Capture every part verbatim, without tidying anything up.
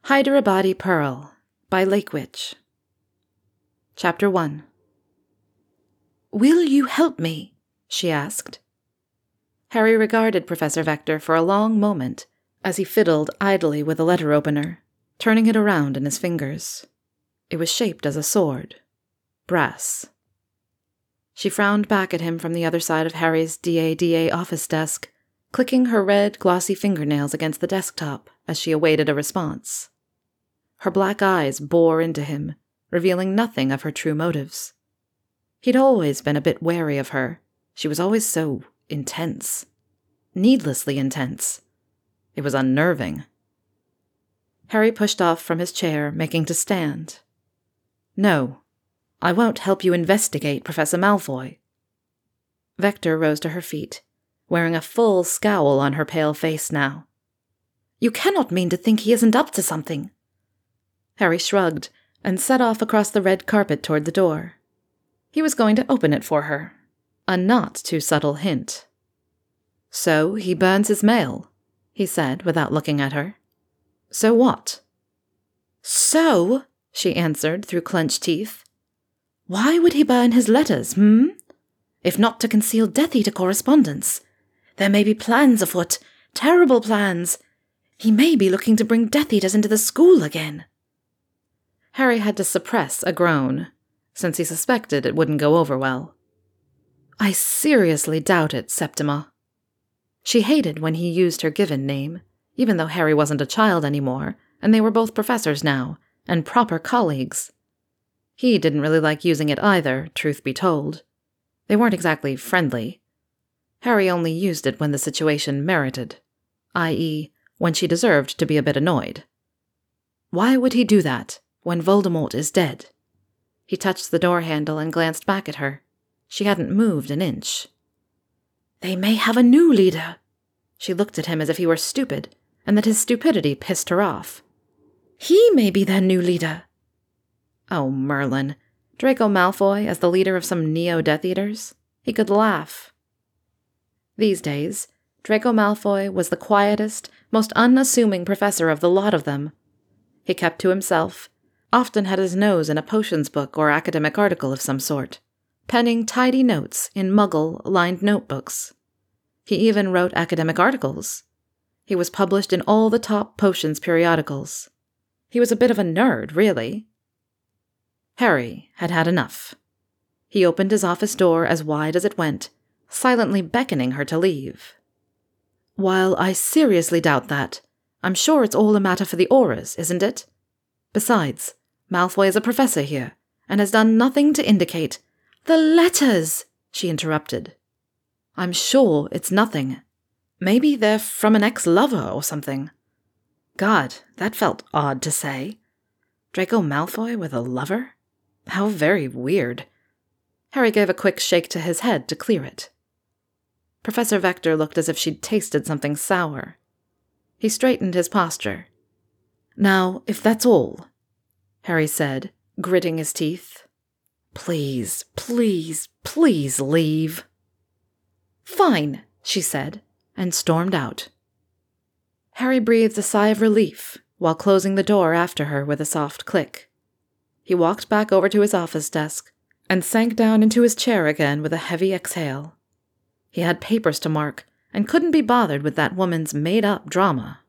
Hyderabadi Pearl by Lake Witch. Chapter one. "Will you help me?" she asked. Harry regarded Professor Vector for a long moment as he fiddled idly with the letter opener, turning it around in his fingers. It was shaped as a sword. Brass. She frowned back at him from the other side of Harry's D A D A office desk, clicking her red, glossy fingernails against the desktop as she awaited a response. Her black eyes bore into him, revealing nothing of her true motives. He'd always been a bit wary of her. She was always so intense. Needlessly intense. It was unnerving. Harry pushed off from his chair, making to stand. "No, I won't help you investigate Professor Malfoy." Vector rose to her feet, wearing a full scowl on her pale face now. "You cannot mean to think he isn't up to something." Harry shrugged and set off across the red carpet toward the door. He was going to open it for her. A not-too-subtle hint. "So he burns his mail," he said without looking at her. "So what?" "So," she answered through clenched teeth. "Why would he burn his letters, hmm? If not to conceal Death Eater correspondence. There may be plans afoot, terrible plans. He may be looking to bring Death Eaters into the school again." Harry had to suppress a groan, since he suspected it wouldn't go over well. "I seriously doubt it, Septima." She hated when he used her given name, even though Harry wasn't a child anymore, and they were both professors now, and proper colleagues. He didn't really like using it either, truth be told. They weren't exactly friendly. Harry only used it when the situation merited, that is, when she deserved to be a bit annoyed. Why would he do that, when Voldemort is dead? He touched the door handle and glanced back at her. She hadn't moved an inch. "They may have a new leader." She looked at him as if he were stupid, and that his stupidity pissed her off. "He may be their new leader." Oh, Merlin. Draco Malfoy as the leader of some Neo-Death Eaters? He could laugh. These days, Draco Malfoy was the quietest, most unassuming professor of the lot of them. He kept to himself, often had his nose in a potions book or academic article of some sort, penning tidy notes in Muggle-lined notebooks. He even wrote academic articles. He was published in all the top potions periodicals. He was a bit of a nerd, really. Harry had had enough. He opened his office door as wide as it went, silently beckoning her to leave. "While I seriously doubt that, I'm sure it's all a matter for the auras, isn't it? Besides, Malfoy is a professor here, and has done nothing to indicate—" "The letters!" she interrupted. "I'm sure it's nothing. Maybe they're from an ex-lover or something." God, that felt odd to say. Draco Malfoy with a lover? How very weird. Harry gave a quick shake to his head to clear it. Professor Vector looked as if she'd tasted something sour. He straightened his posture. "Now, if that's all," Harry said, gritting his teeth, "please, please, please leave." "Fine," she said, and stormed out. Harry breathed a sigh of relief while closing the door after her with a soft click. He walked back over to his office desk and sank down into his chair again with a heavy exhale. He had papers to mark and couldn't be bothered with that woman's made-up drama.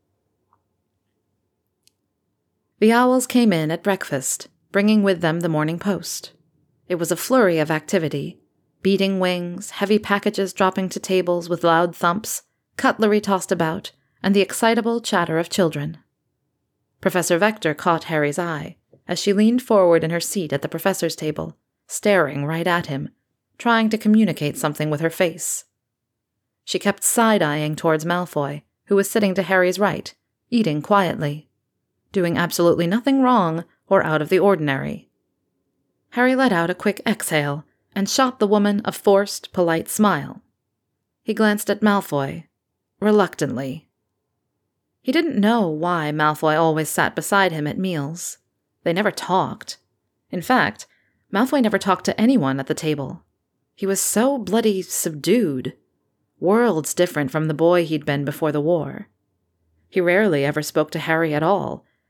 The Owls came in at breakfast, bringing with them the Morning Post. It was a flurry of activity, beating wings, heavy packages dropping to tables with loud thumps, cutlery tossed about, and the excitable chatter of children. Professor Vector caught Harry's eye as she leaned forward in her seat at the professor's table, staring right at him, trying to communicate something with her face. She kept side-eyeing towards Malfoy, who was sitting to Harry's right, eating quietly, doing absolutely nothing wrong or out of the ordinary. Harry let out a quick exhale and shot the woman a forced, polite smile. He glanced at Malfoy, reluctantly. He didn't know why Malfoy always sat beside him at meals. They never talked. In fact, Malfoy never talked to anyone at the table. He was so bloody subdued. Worlds different from the boy he'd been before the war. He rarely ever spoke to Harry at all,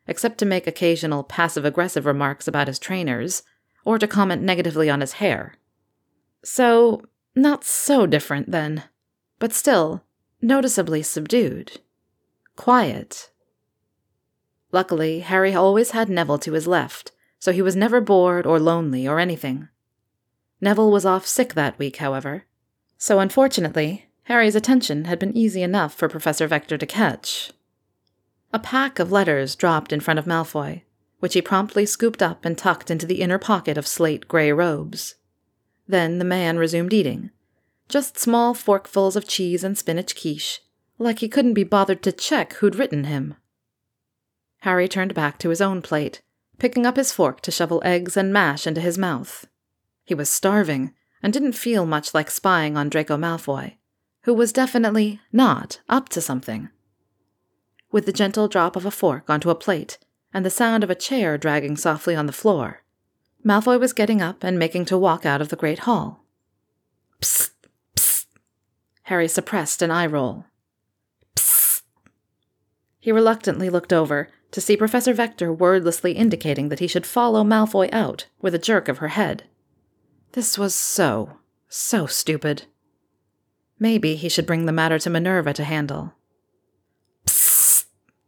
except to make occasional passive-aggressive remarks about his trainers, or to comment negatively on his hair. So, not so different then, but still noticeably subdued. Quiet. Luckily, Harry always had Neville to his left, so he was never bored or lonely or anything. Neville was off sick that week, however, so unfortunately, Harry's attention had been easy enough for Professor Vector to catch. A pack of letters dropped in front of Malfoy, which he promptly scooped up and tucked into the inner pocket of slate-gray robes. Then the man resumed eating, just small forkfuls of cheese and spinach quiche, like he couldn't be bothered to check who'd written him. Harry turned back to his own plate, picking up his fork to shovel eggs and mash into his mouth. He was starving, and didn't feel much like spying on Draco Malfoy, who was definitely not up to something. With the gentle drop of a fork onto a plate, and the sound of a chair dragging softly on the floor, Malfoy was getting up and making to walk out of the great hall. Psst! Psst! Harry suppressed an eye roll. Psst! He reluctantly looked over to see Professor Vector wordlessly indicating that he should follow Malfoy out with a jerk of her head. This was so, so stupid. Maybe he should bring the matter to Minerva to handle. Psst!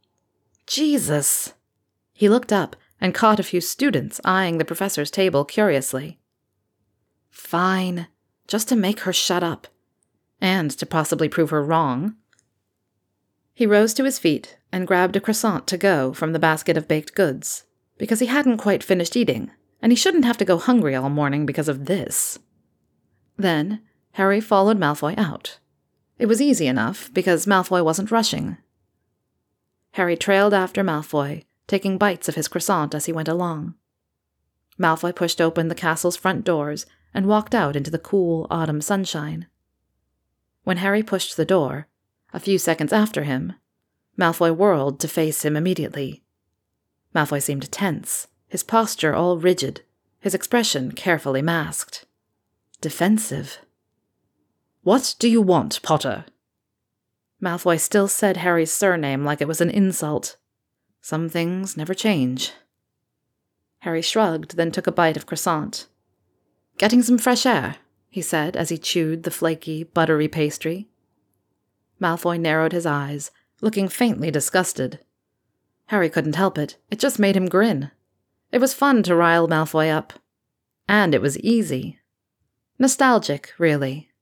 Jesus! He looked up and caught a few students eyeing the professor's table curiously. Fine, just to make her shut up, and to possibly prove her wrong. He rose to his feet and grabbed a croissant to go from the basket of baked goods, because he hadn't quite finished eating, and he shouldn't have to go hungry all morning because of this. Then Harry followed Malfoy out. It was easy enough, because Malfoy wasn't rushing. Harry trailed after Malfoy, taking bites of his croissant as he went along. Malfoy pushed open the castle's front doors and walked out into the cool autumn sunshine. When Harry pushed the door, a few seconds after him, Malfoy whirled to face him immediately. Malfoy seemed tense, his posture all rigid, his expression carefully masked. Defensive. "What do you want, Potter?" Malfoy still said Harry's surname like it was an insult. Some things never change. Harry shrugged, then took a bite of croissant. "Getting some fresh air," he said as he chewed the flaky, buttery pastry. Malfoy narrowed his eyes, looking faintly disgusted. Harry couldn't help it. It just made him grin. It was fun to rile Malfoy up. And it was easy. Nostalgic, really.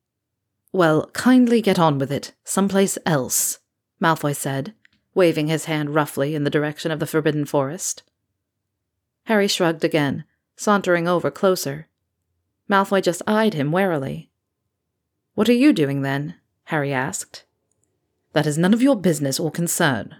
"Well, kindly get on with it, someplace else," Malfoy said, waving his hand roughly in the direction of the Forbidden Forest. Harry shrugged again, sauntering over closer. Malfoy just eyed him warily. "What are you doing, then?" Harry asked. "That is none of your business or concern."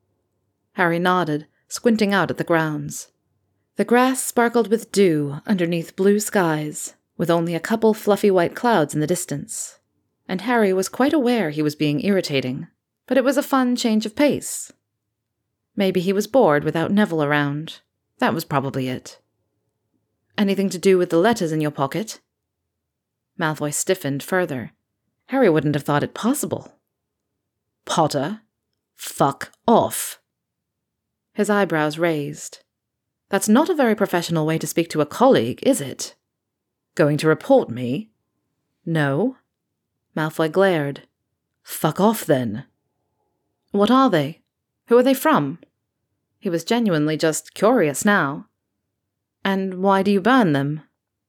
Harry nodded, squinting out at the grounds. The grass sparkled with dew underneath blue skies, with only a couple fluffy white clouds in the distance, and Harry was quite aware he was being irritating, but it was a fun change of pace. Maybe he was bored without Neville around. That was probably it. "Anything to do with the letters in your pocket?" Malfoy stiffened further. Harry wouldn't have thought it possible. "Potter? Fuck off." His eyebrows raised. "That's not a very professional way to speak to a colleague, is it? Going to report me?" "No." Malfoy glared. "Fuck off, then." "What are they? Who are they from?" He was genuinely just curious now. "And why do you burn them?"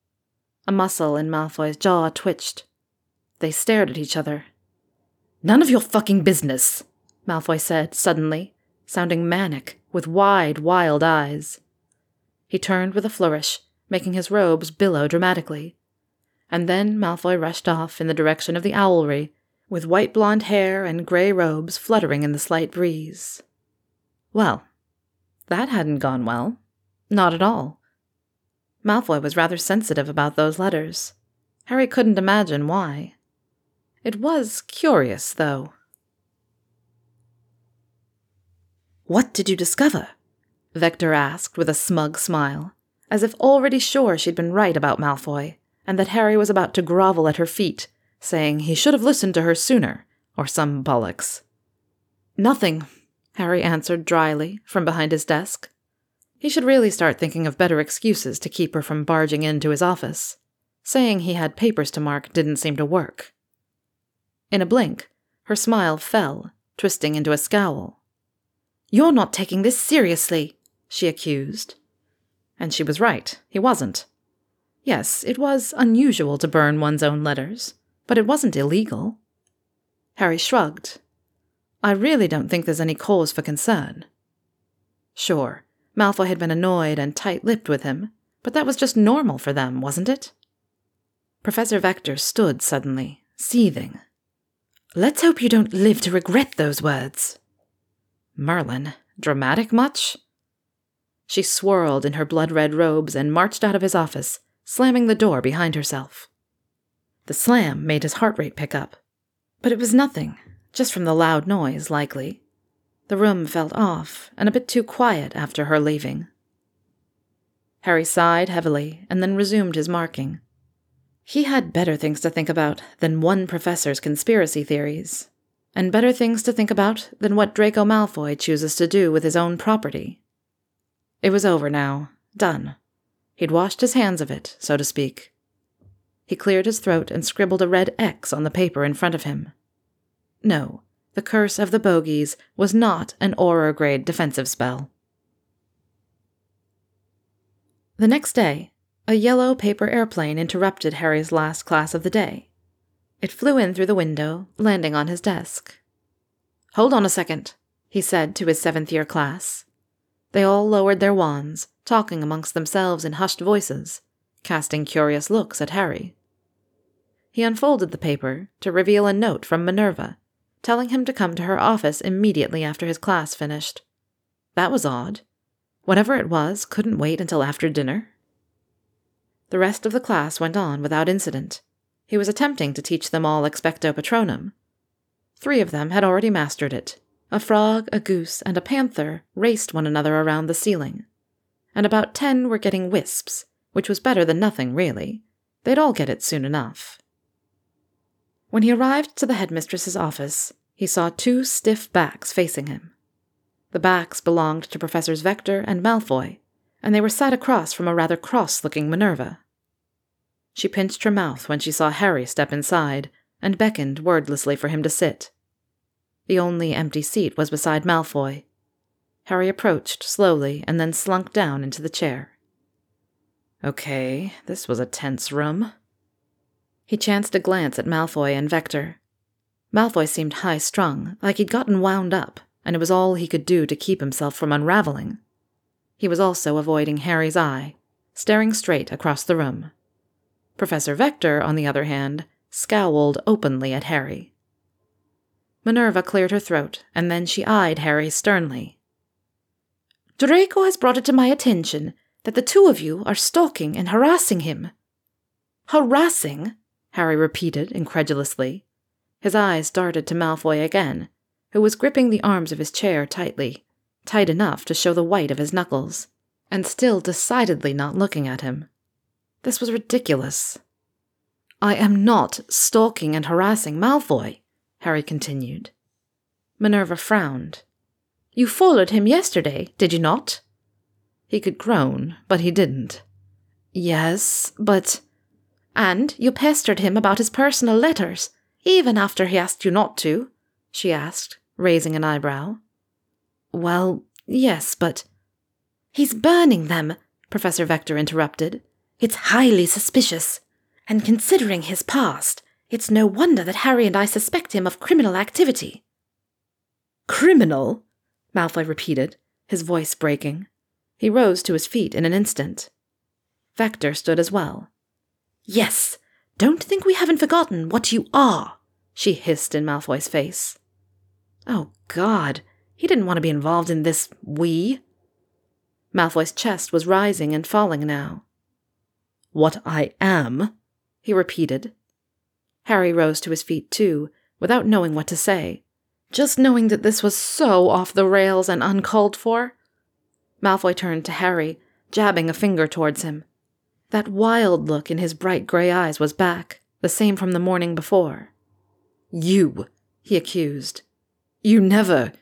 A muscle in Malfoy's jaw twitched. They stared at each other. "None of your fucking business," Malfoy said suddenly, sounding manic, with wide, wild eyes. He turned with a flourish, making his robes billow dramatically. And then Malfoy rushed off in the direction of the owlry, with white blonde hair and grey robes fluttering in the slight breeze. Well, that hadn't gone well. Not at all. Malfoy was rather sensitive about those letters. Harry couldn't imagine why. It was curious, though. "What did you discover?" Vector asked with a smug smile, as if already sure she'd been right about Malfoy, and that Harry was about to grovel at her feet, saying he should have listened to her sooner, or some bollocks. "Nothing. Harry answered dryly from behind his desk. He should really start thinking of better excuses to keep her from barging into his office. Saying he had papers to mark didn't seem to work. In a blink, her smile fell, twisting into a scowl. "You're not taking this seriously," she accused. And she was right, he wasn't. Yes, it was unusual to burn one's own letters, but it wasn't illegal. Harry shrugged. "I really don't think there's any cause for concern." Sure, Malfoy had been annoyed and tight-lipped with him, but that was just normal for them, wasn't it? Professor Vector stood suddenly, seething. "Let's hope you don't live to regret those words." Merlin, dramatic much? She swirled in her blood-red robes and marched out of his office, slamming the door behind herself. The slam made his heart rate pick up. But it was nothing, just from the loud noise, likely. The room felt off and a bit too quiet after her leaving. Harry sighed heavily and then resumed his marking. He had better things to think about than one professor's conspiracy theories, and better things to think about than what Draco Malfoy chooses to do with his own property. It was over now, done. He'd washed his hands of it, so to speak. He cleared his throat and scribbled a red X on the paper in front of him. No, the Curse of the Bogies was not an Auror-grade defensive spell. The next day, a yellow paper airplane interrupted Harry's last class of the day. It flew in through the window, landing on his desk. "Hold on a second," he said to his seventh-year class. They all lowered their wands, talking amongst themselves in hushed voices, casting curious looks at Harry. He unfolded the paper to reveal a note from Minerva, telling him to come to her office immediately after his class finished. That was odd. Whatever it was couldn't wait until after dinner. The rest of the class went on without incident. He was attempting to teach them all Expecto Patronum. Three of them had already mastered it. A frog, a goose, and a panther raced one another around the ceiling. And about ten were getting wisps, which was better than nothing, really. They'd all get it soon enough. When he arrived to the headmistress's office, he saw two stiff backs facing him. The backs belonged to Professors Vector and Malfoy, and they were sat across from a rather cross-looking Minerva. She pinched her mouth when she saw Harry step inside, and beckoned wordlessly for him to sit. The only empty seat was beside Malfoy. Harry approached slowly and then slunk down into the chair. Okay, this was a tense room. He chanced a glance at Malfoy and Vector. Malfoy seemed high-strung, like he'd gotten wound up, and it was all he could do to keep himself from unraveling. He was also avoiding Harry's eye, staring straight across the room. Professor Vector, on the other hand, scowled openly at Harry. Minerva cleared her throat, and then she eyed Harry sternly. "Draco has brought it to my attention that the two of you are stalking and harassing him." "Harassing?" Harry repeated incredulously. His eyes darted to Malfoy again, who was gripping the arms of his chair tightly, tight enough to show the white of his knuckles, and still decidedly not looking at him. This was ridiculous. "I am not stalking and harassing Malfoy," Harry continued. Minerva frowned. "You followed him yesterday, did you not?" He could groan, but he didn't. "Yes, but—" "And you pestered him about his personal letters, even after he asked you not to?" she asked, raising an eyebrow. "Well, yes, but—" "He's burning them," Professor Vector interrupted. "It's highly suspicious. And considering his past, it's no wonder that Harry and I suspect him of criminal activity." "Criminal?" Malfoy repeated, his voice breaking. He rose to his feet in an instant. Vector stood as well. "Yes, don't think we haven't forgotten what you are," she hissed in Malfoy's face. Oh, God, he didn't want to be involved in this we. Malfoy's chest was rising and falling now. "What I am?" he repeated. Harry rose to his feet too, without knowing what to say, just knowing that this was so off the rails and uncalled for. Malfoy turned to Harry, jabbing a finger towards him. That wild look in his bright grey eyes was back, the same from the morning before. "You," he accused. "You never—"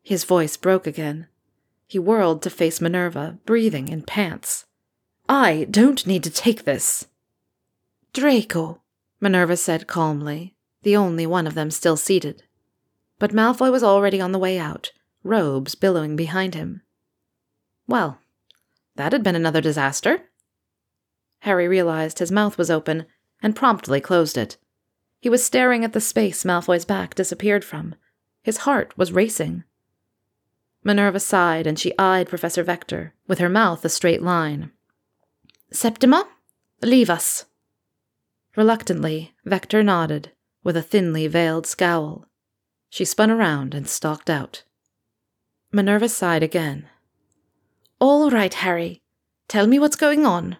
His voice broke again. He whirled to face Minerva, breathing in pants. I don't need to take this. Draco, Minerva said calmly, the only one of them still seated. But Malfoy was already on the way out, robes billowing behind him. Well, that had been another disaster. Harry realized his mouth was open and promptly closed it. He was staring at the space Malfoy's back disappeared from. His heart was racing. Minerva sighed and she eyed Professor Vector, with her mouth a straight line. Septima, leave us. Reluctantly, Vector nodded, with a thinly veiled scowl. She spun around and stalked out. Minerva sighed again. All right, Harry. Tell me what's going on.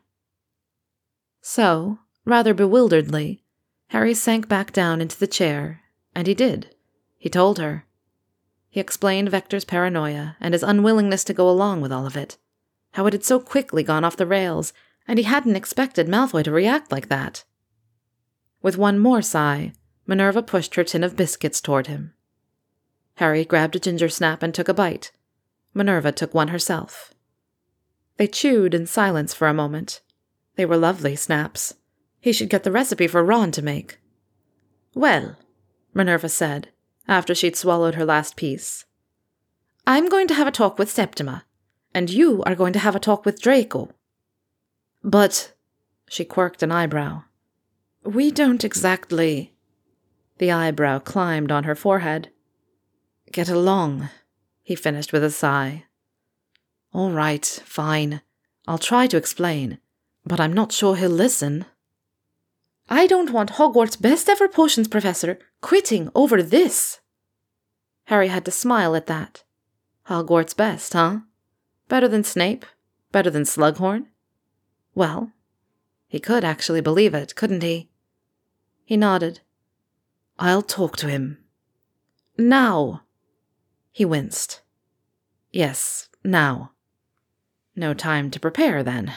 So, rather bewilderedly, Harry sank back down into the chair, and he did. He told her. He explained Vector's paranoia and his unwillingness to go along with all of it, how it had so quickly gone off the rails, and he hadn't expected Malfoy to react like that. With one more sigh, Minerva pushed her tin of biscuits toward him. Harry grabbed a ginger snap and took a bite. Minerva took one herself. They chewed in silence for a moment. They were lovely snaps. He should get the recipe for Ron to make. Well, Minerva said, after she'd swallowed her last piece, I'm going to have a talk with Septima, and you are going to have a talk with Draco. But, she quirked an eyebrow, we don't exactly... The eyebrow climbed on her forehead. Get along, he finished with a sigh. All right, fine. I'll try to explain, but I'm not sure he'll listen. I don't want Hogwarts' best ever potions professor quitting over this. Harry had to smile at that. Hogwarts' best, huh? Better than Snape? Better than Slughorn? Well, he could actually believe it, couldn't he? He nodded. I'll talk to him. Now. He winced. Yes, now. No time to prepare, then.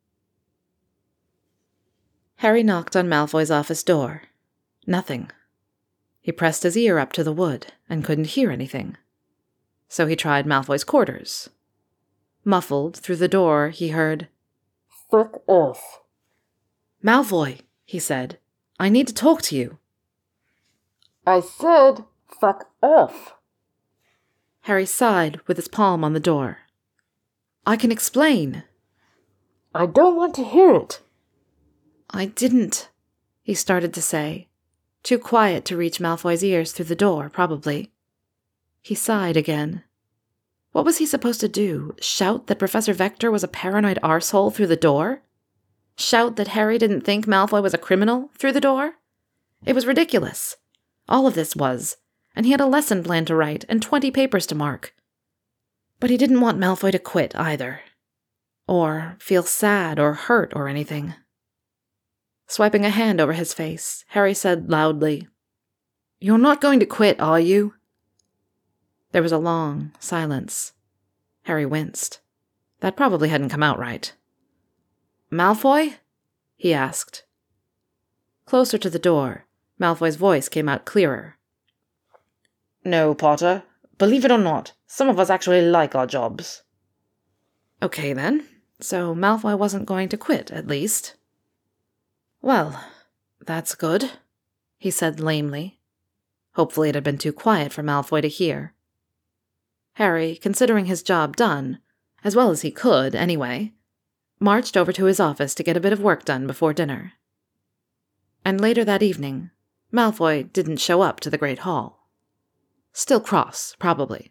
Harry knocked on Malfoy's office door. Nothing. He pressed his ear up to the wood and couldn't hear anything. So he tried Malfoy's quarters. Muffled through the door, he heard, Fuck off. Malfoy, he said, I need to talk to you. I said, fuck off. Harry sighed with his palm on the door. I can explain. I don't want to hear it. I didn't, he started to say, too quiet to reach Malfoy's ears through the door, probably. He sighed again. What was he supposed to do? Shout that Professor Vector was a paranoid arsehole through the door? Shout that Harry didn't think Malfoy was a criminal through the door? It was ridiculous. All of this was, and he had a lesson plan to write and twenty papers to mark. But he didn't want Malfoy to quit either. Or feel sad or hurt or anything. Swiping a hand over his face, Harry said loudly, You're not going to quit, are you? There was a long silence. Harry winced. That probably hadn't come out right. Malfoy? He asked. Closer to the door, Malfoy's voice came out clearer. No, Potter. Believe it or not, some of us actually like our jobs. Okay, then. So Malfoy wasn't going to quit, at least. Well, that's good, he said lamely. Hopefully it had been too quiet for Malfoy to hear. Harry, considering his job done, as well as he could anyway, marched over to his office to get a bit of work done before dinner. And later that evening, Malfoy didn't show up to the Great Hall. Still cross, probably.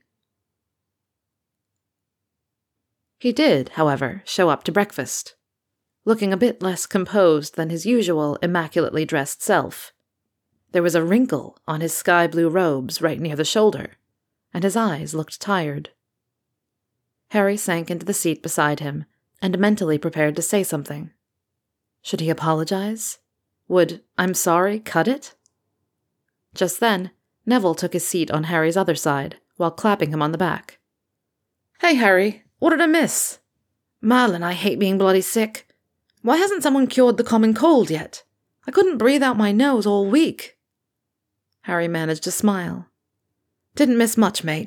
He did, however, show up to breakfast, looking a bit less composed than his usual immaculately dressed self. There was a wrinkle on his sky-blue robes right near the shoulder, and his eyes looked tired. Harry sank into the seat beside him and mentally prepared to say something. Should he apologize? Would "I'm sorry" cut it? Just then, Neville took his seat on Harry's other side, while clapping him on the back. Hey, Harry, what did I miss? Marlin, I hate being bloody sick. Why hasn't someone cured the common cold yet? I couldn't breathe out my nose all week. Harry managed to smile. Didn't miss much, mate.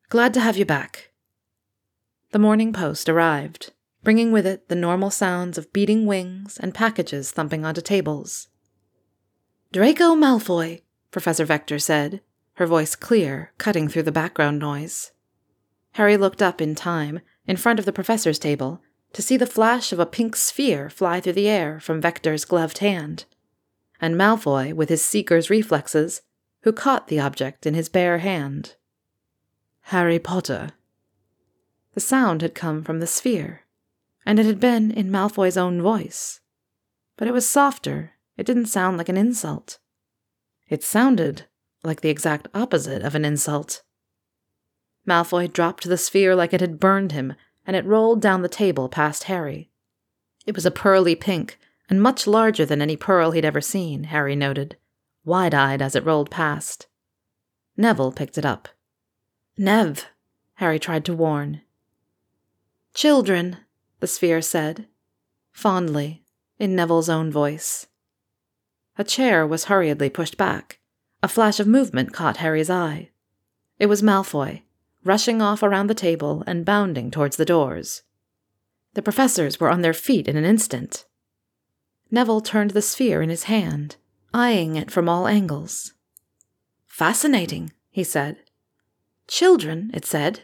Glad to have you back." The morning post arrived, bringing with it the normal sounds of beating wings and packages thumping onto tables. "Draco Malfoy," Professor Vector said, her voice clear, cutting through the background noise. Harry looked up in time, in front of the professor's table, to see the flash of a pink sphere fly through the air from Vector's gloved hand, and Malfoy, with his seeker's reflexes, who caught the object in his bare hand. "Harry Potter." The sound had come from the sphere, and it had been in Malfoy's own voice. But it was softer. It didn't sound like an insult. It sounded like the exact opposite of an insult. Malfoy dropped the sphere like it had burned him, and it rolled down the table past Harry. It was a pearly pink, and much larger than any pearl he'd ever seen, Harry noted, wide-eyed as it rolled past. Neville picked it up. "Nev," Harry tried to warn. "Children," the sphere said, fondly, in Neville's own voice. A chair was hurriedly pushed back. A flash of movement caught Harry's eye. It was Malfoy, rushing off around the table and bounding towards the doors. The professors were on their feet in an instant. Neville turned the sphere in his hand, eyeing it from all angles. "Fascinating," he said. "Children," it said.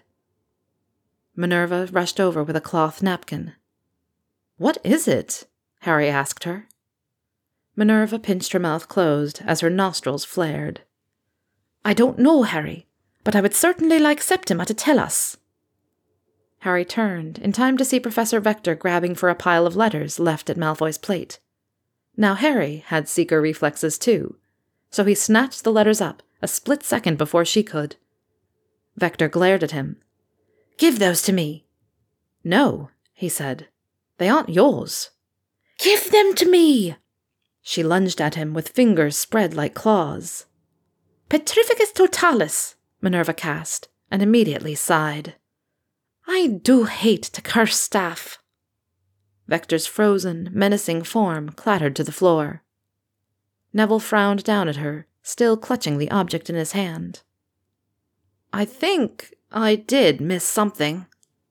Minerva rushed over with a cloth napkin. "What is it?" Harry asked her. Minerva pinched her mouth closed as her nostrils flared. "I don't know, Harry, but I would certainly like Septima to tell us." Harry turned, in time to see Professor Vector grabbing for a pile of letters left at Malfoy's plate. Now Harry had seeker reflexes too, so he snatched the letters up a split second before she could. Vector glared at him. "Give those to me." "No," he said. "They aren't yours." "Give them to me!" She lunged at him with fingers spread like claws. "Petrificus totalis," Minerva cast, and immediately sighed. "I do hate to curse staff." Vector's frozen, menacing form clattered to the floor. Neville frowned down at her, still clutching the object in his hand. "I think I did miss something."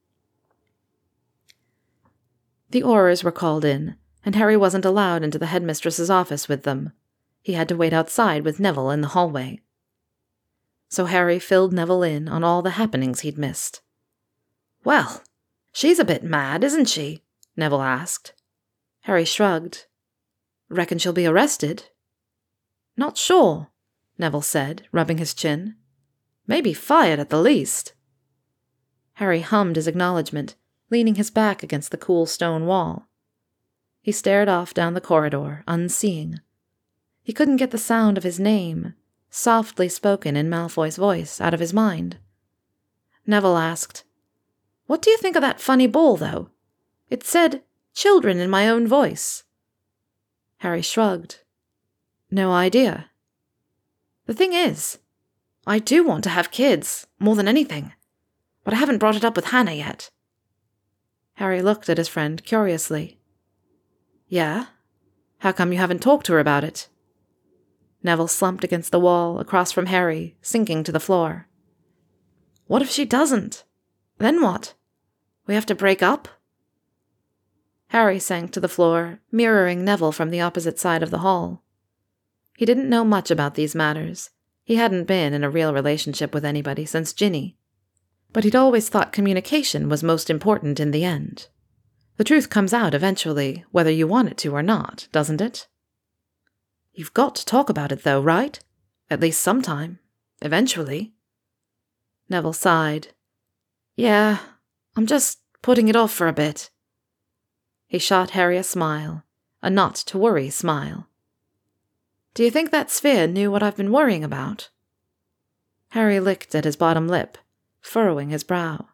The Aurors were called in, and Harry wasn't allowed into the headmistress's office with them. He had to wait outside with Neville in the hallway. So Harry filled Neville in on all the happenings he'd missed. "Well, she's a bit mad, isn't she?" Neville asked. Harry shrugged. "Reckon she'll be arrested?" "Not sure," Neville said, rubbing his chin. "Maybe fired at the least." Harry hummed his acknowledgement, leaning his back against the cool stone wall. He stared off down the corridor, unseeing. He couldn't get the sound of his name, softly spoken in Malfoy's voice, out of his mind. Neville asked, "What do you think of that funny ball, though? It said, 'children' in my own voice." Harry shrugged. "No idea." "The thing is, I do want to have kids, more than anything, but I haven't brought it up with Hannah yet." Harry looked at his friend curiously. "Yeah? How come you haven't talked to her about it?" Neville slumped against the wall across from Harry, sinking to the floor. "What if she doesn't? Then what? We have to break up?" Harry sank to the floor, mirroring Neville from the opposite side of the hall. He didn't know much about these matters. He hadn't been in a real relationship with anybody since Ginny. But he'd always thought communication was most important in the end. The truth comes out eventually, whether you want it to or not, doesn't it? "You've got to talk about it, though, right? At least sometime. Eventually." Neville sighed. "Yeah, I'm just putting it off for a bit." He shot Harry a smile, a not-to-worry smile. "Do you think that sphere knew what I've been worrying about?" Harry licked at his bottom lip, furrowing his brow.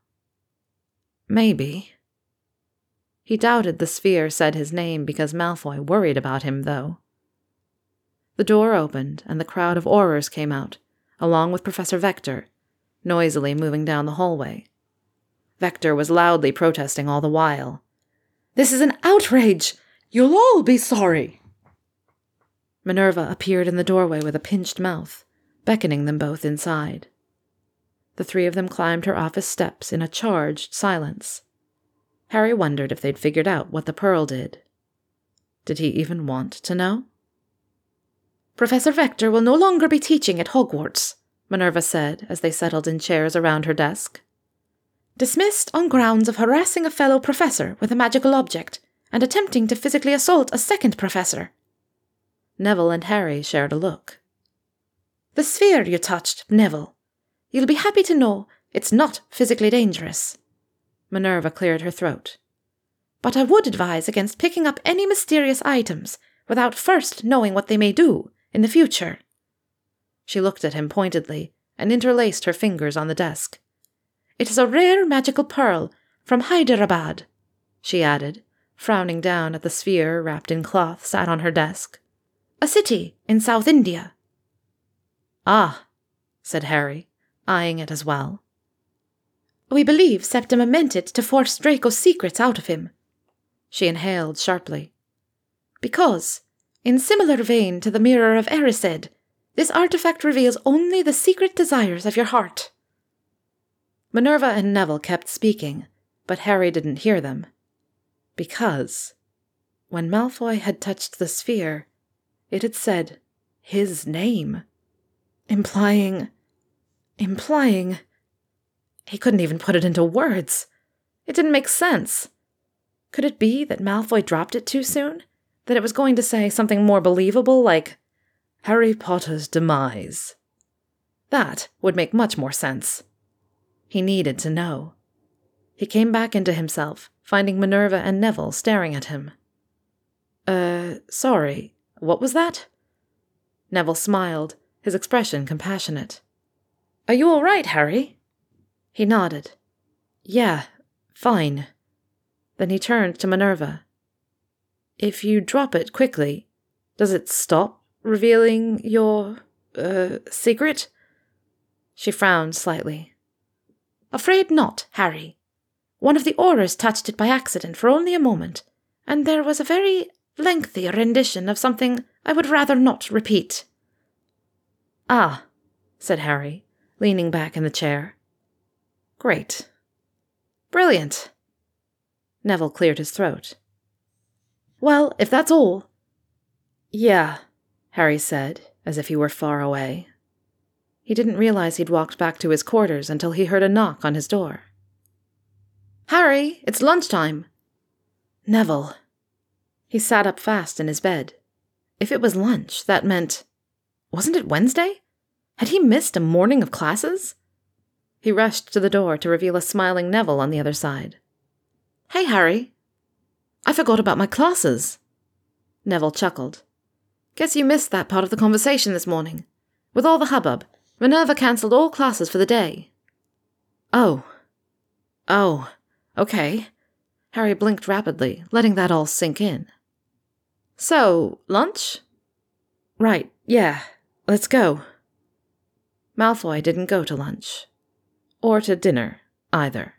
"Maybe." He doubted the sphere said his name because Malfoy worried about him, though. The door opened, and the crowd of Aurors came out, along with Professor Vector, noisily moving down the hallway. Vector was loudly protesting all the while. "This is an outrage! You'll all be sorry!" Minerva appeared in the doorway with a pinched mouth, beckoning them both inside. The three of them climbed her office steps in a charged silence. Harry wondered if they'd figured out what the pearl did. Did he even want to know? "Professor Vector will no longer be teaching at Hogwarts," Minerva said as they settled in chairs around her desk. "Dismissed on grounds of harassing a fellow professor with a magical object and attempting to physically assault a second professor." Neville and Harry shared a look. "The sphere you touched, Neville. You'll be happy to know it's not physically dangerous." Minerva cleared her throat. "But I would advise against picking up any mysterious items without first knowing what they may do in the future." She looked at him pointedly and interlaced her fingers on the desk. "It is a rare magical pearl from Hyderabad," she added, frowning down at the sphere wrapped in cloth sat on her desk. "A city in South India." "Ah," said Harry, eyeing it as well. "We believe Septima meant it to force Draco's secrets out of him." She inhaled sharply. "Because, in similar vein to the Mirror of Erised, this artifact reveals only the secret desires of your heart." Minerva and Neville kept speaking, but Harry didn't hear them. Because, when Malfoy had touched the sphere, it had said his name, implying... implying... He couldn't even put it into words. It didn't make sense. Could it be that Malfoy dropped it too soon? That it was going to say something more believable, like Harry Potter's demise? That would make much more sense. He needed to know. He came back into himself, finding Minerva and Neville staring at him. Uh, sorry, what was that?" Neville smiled, his expression compassionate. "Are you all right, Harry?" He nodded. "Yeah, fine." Then he turned to Minerva. "If you drop it quickly, does it stop revealing your, uh, secret?" She frowned slightly. "Afraid not, Harry. One of the Aurors touched it by accident for only a moment, and there was a very lengthy rendition of something I would rather not repeat." "Ah," said Harry, leaning back in the chair. "Great. Brilliant." Neville cleared his throat. "Well, if that's all—" "Yeah," Harry said, as if he were far away. He didn't realize he'd walked back to his quarters until he heard a knock on his door. "Harry, it's lunchtime." "Neville." He sat up fast in his bed. If it was lunch, that meant... Wasn't it Wednesday? Had he missed a morning of classes? He rushed to the door to reveal a smiling Neville on the other side. "Hey, Harry." "I forgot about my classes." Neville chuckled. "Guess you missed that part of the conversation this morning. With all the hubbub, Minerva cancelled all classes for the day." "Oh. Oh. Okay." Harry blinked rapidly, letting that all sink in. "So, lunch?" "Right, yeah. Let's go." Malfoy didn't go to lunch. Or to dinner, either.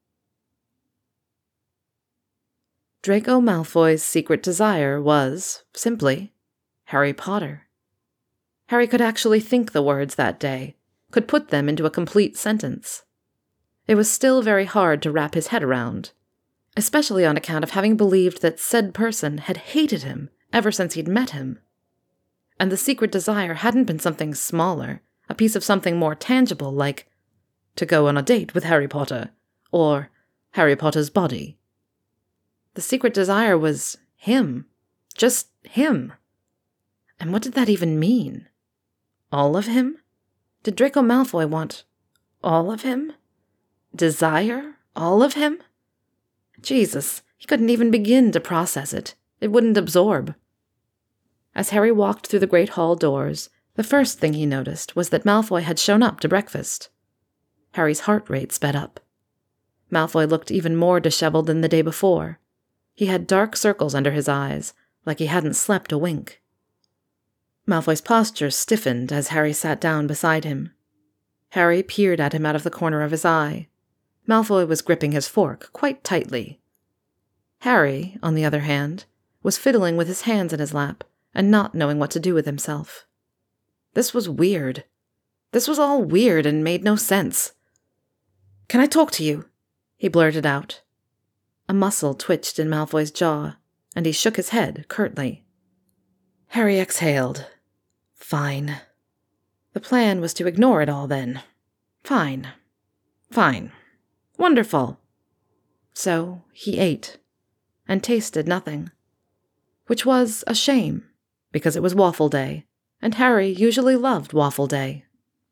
Draco Malfoy's secret desire was, simply, Harry Potter. Harry could actually think the words that day, could put them into a complete sentence. It was still very hard to wrap his head around, especially on account of having believed that said person had hated him ever since he'd met him. And the secret desire hadn't been something smaller, a piece of something more tangible, like to go on a date with Harry Potter, or Harry Potter's body. The secret desire was him. Just him. And what did that even mean? All of him? Did Draco Malfoy want all of him? Desire all of him? Jesus, he couldn't even begin to process it. It wouldn't absorb. As Harry walked through the great hall doors, the first thing he noticed was that Malfoy had shown up to breakfast. Harry's heart rate sped up. Malfoy looked even more disheveled than the day before. He had dark circles under his eyes, like he hadn't slept a wink. Malfoy's posture stiffened as Harry sat down beside him. Harry peered at him out of the corner of his eye. Malfoy was gripping his fork quite tightly. Harry, on the other hand, was fiddling with his hands in his lap and not knowing what to do with himself. This was weird. This was all weird and made no sense. Can I talk to you?" he blurted out. A muscle twitched in Malfoy's jaw, and he shook his head curtly. Harry exhaled. Fine. The plan was to ignore it all then. Fine. Fine. Wonderful. So he ate, and tasted nothing. Which was a shame, because it was Waffle Day, and Harry usually loved Waffle Day.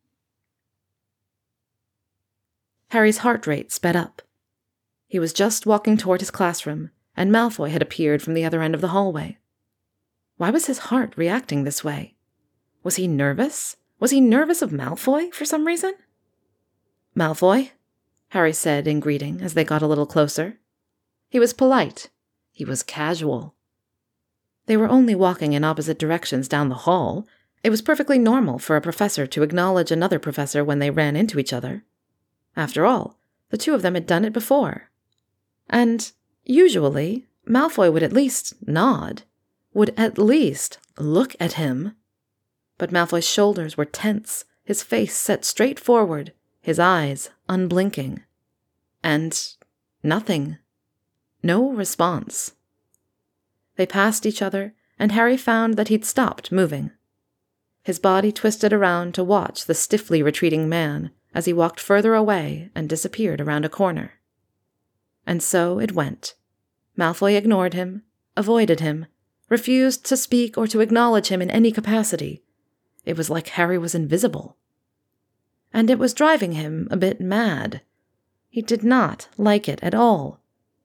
Harry's heart rate sped up. He was just walking toward his classroom, and Malfoy had appeared from the other end of the hallway. Why was his heart reacting this way? Was he nervous? Was he nervous of Malfoy for some reason? "Malfoy," Harry said in greeting as they got a little closer. He was polite. He was casual. They were only walking in opposite directions down the hall. It was perfectly normal for a professor to acknowledge another professor when they ran into each other. After all, the two of them had done it before. And, usually, Malfoy would at least nod, would at least look at him. But Malfoy's shoulders were tense, his face set straight forward, his eyes unblinking. And nothing. No response. They passed each other, and Harry found that he'd stopped moving. His body twisted around to watch the stiffly retreating man as he walked further away and disappeared around a corner. And so it went. Malfoy ignored him, avoided him, refused to speak or to acknowledge him in any capacity. It was like Harry was invisible. And it was driving him a bit mad. He did not like it at all.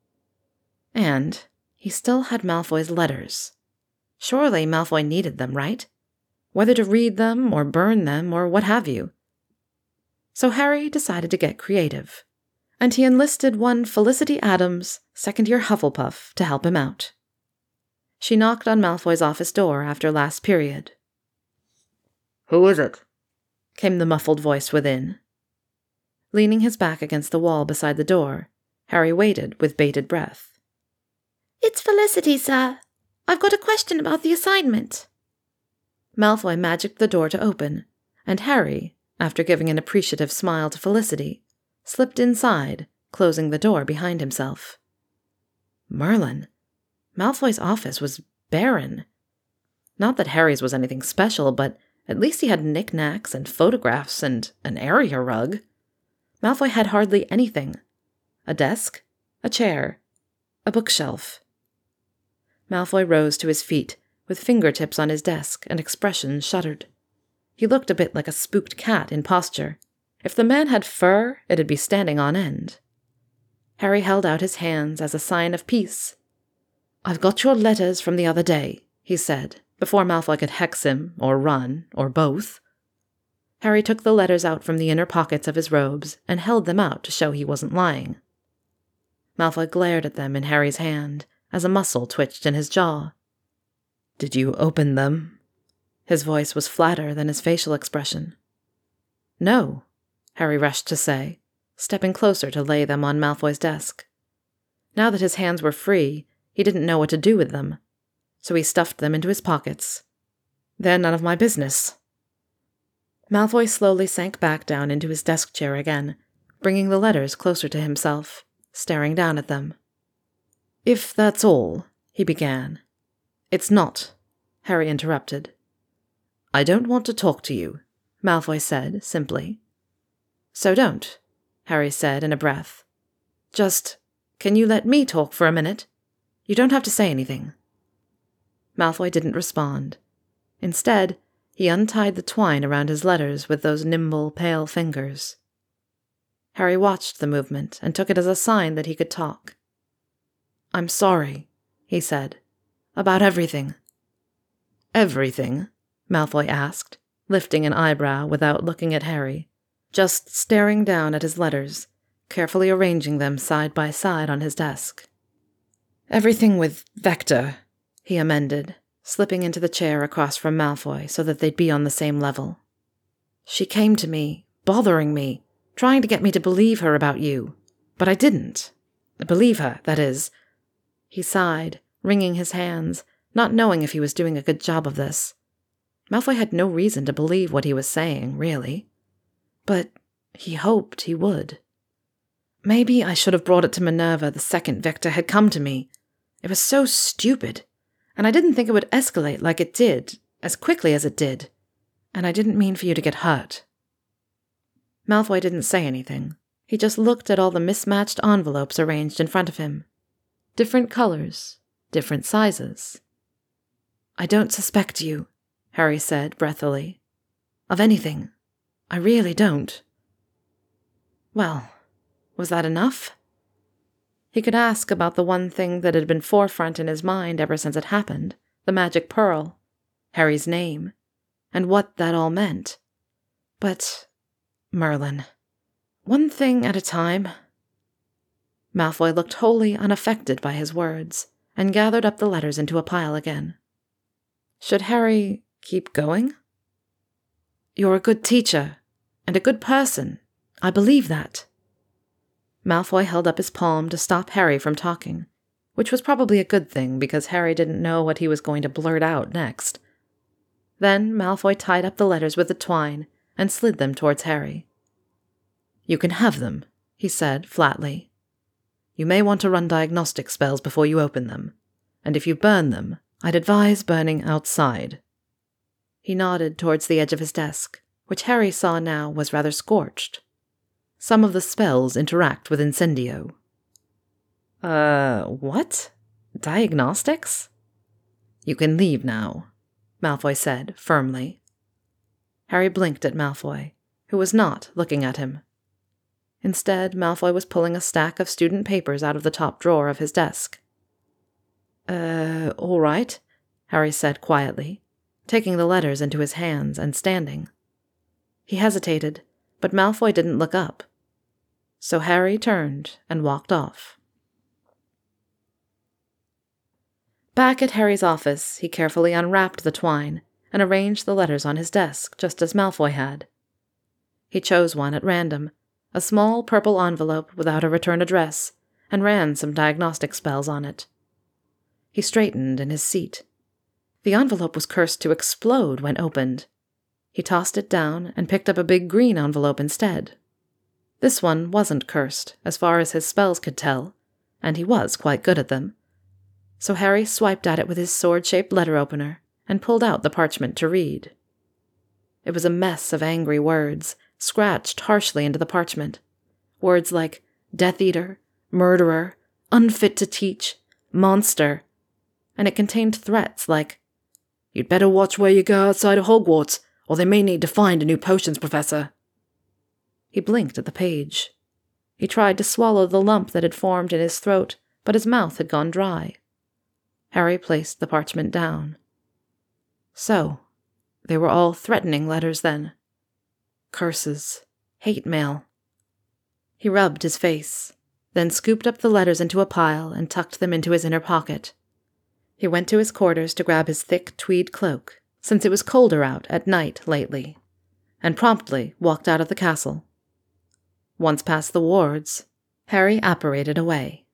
And he still had Malfoy's letters. Surely Malfoy needed them, right? Whether to read them or burn them or what have you. So Harry decided to get creative, and he enlisted one Felicity Adams, second-year Hufflepuff, to help him out. She knocked on Malfoy's office door after last period. "Who is it?" came the muffled voice within. Leaning his back against the wall beside the door, Harry waited with bated breath. "It's Felicity, sir. I've got a question about the assignment." Malfoy magicked the door to open, and Harry, after giving an appreciative smile to Felicity, slipped inside, closing the door behind himself. Merlin. Malfoy's office was barren. Not that Harry's was anything special, but at least he had knickknacks and photographs and an area rug. Malfoy had hardly anything. A desk, a chair, a bookshelf. Malfoy rose to his feet, with fingertips on his desk and expression shuttered. He looked a bit like a spooked cat in posture. If the man had fur, it'd be standing on end. Harry held out his hands as a sign of peace. "I've got your letters from the other day," he said, before Malfoy could hex him, or run, or both. Harry took the letters out from the inner pockets of his robes and held them out to show he wasn't lying. Malfoy glared at them in Harry's hand as a muscle twitched in his jaw. "Did you open them?" His voice was flatter than his facial expression. "No," Harry rushed to say, stepping closer to lay them on Malfoy's desk. Now that his hands were free, he didn't know what to do with them, so he stuffed them into his pockets. "They're none of my business." Malfoy slowly sank back down into his desk chair again, bringing the letters closer to himself, staring down at them. "If that's all," he began. "It's not," Harry interrupted. "I don't want to talk to you," Malfoy said, simply. "So don't," Harry said in a breath. "Just, can you let me talk for a minute? You don't have to say anything." Malfoy didn't respond. Instead, he untied the twine around his letters with those nimble, pale fingers. Harry watched the movement and took it as a sign that he could talk. "I'm sorry," he said, "about everything." "Everything?" Malfoy asked, lifting an eyebrow without looking at Harry, just staring down at his letters, carefully arranging them side by side on his desk. "Everything with Vector," he amended, slipping into the chair across from Malfoy so that they'd be on the same level. "She came to me, bothering me, trying to get me to believe her about you, but I didn't. Believe her, that is." He sighed, wringing his hands, not knowing if he was doing a good job of this. Malfoy had no reason to believe what he was saying, really. But he hoped he would. Maybe I should have brought it to Minerva the second Victor had come to me. It was so stupid, and I didn't think it would escalate like it did, as quickly as it did, and I didn't mean for you to get hurt." Malfoy didn't say anything. He just looked at all the mismatched envelopes arranged in front of him. Different colors, different sizes. "I don't suspect you," Harry said breathily. "Of anything. I really don't." Well, was that enough? He could ask about the one thing that had been forefront in his mind ever since it happened, the magic pearl, Harry's name, and what that all meant. But, Merlin, one thing at a time. Malfoy looked wholly unaffected by his words, and gathered up the letters into a pile again. Should Harry keep going? "You're a good teacher, and a good person. I believe that." Malfoy held up his palm to stop Harry from talking, which was probably a good thing because Harry didn't know what he was going to blurt out next. Then Malfoy tied up the letters with the twine and slid them towards Harry. "You can have them," he said flatly. "You may want to run diagnostic spells before you open them, and if you burn them, I'd advise burning outside." He nodded towards the edge of his desk, which Harry saw now was rather scorched. "Some of the spells interact with Incendio." Uh, what? Diagnostics? "You can leave now," Malfoy said firmly. Harry blinked at Malfoy, who was not looking at him. Instead, Malfoy was pulling a stack of student papers out of the top drawer of his desk. Uh, all right, Harry said quietly, taking the letters into his hands and standing. He hesitated, but Malfoy didn't look up. So Harry turned and walked off. Back at Harry's office, he carefully unwrapped the twine and arranged the letters on his desk, just as Malfoy had. He chose one at random, a small purple envelope without a return address, and ran some diagnostic spells on it. He straightened in his seat. The envelope was cursed to explode when opened. He tossed it down and picked up a big green envelope instead. This one wasn't cursed, as far as his spells could tell, and he was quite good at them. So Harry swiped at it with his sword-shaped letter opener and pulled out the parchment to read. It was a mess of angry words, scratched harshly into the parchment. Words like Death Eater, Murderer, Unfit to Teach, Monster, and it contained threats like, "You'd better watch where you go outside of Hogwarts, or they may need to find a new potions professor." He blinked at the page. He tried to swallow the lump that had formed in his throat, but his mouth had gone dry. Harry placed the parchment down. So, they were all threatening letters then. Curses, hate mail. He rubbed his face, then scooped up the letters into a pile and tucked them into his inner pocket. He went to his quarters to grab his thick tweed cloak, since it was colder out at night lately, and promptly walked out of the castle. Once past the wards, Harry apparated away.